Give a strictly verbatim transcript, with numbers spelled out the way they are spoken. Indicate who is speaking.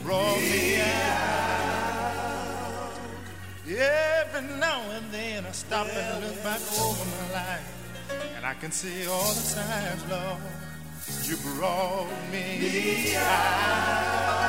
Speaker 1: brought me out. Every now and then I stop and look back over my life, and I can see all the times, Lord, you brought me out.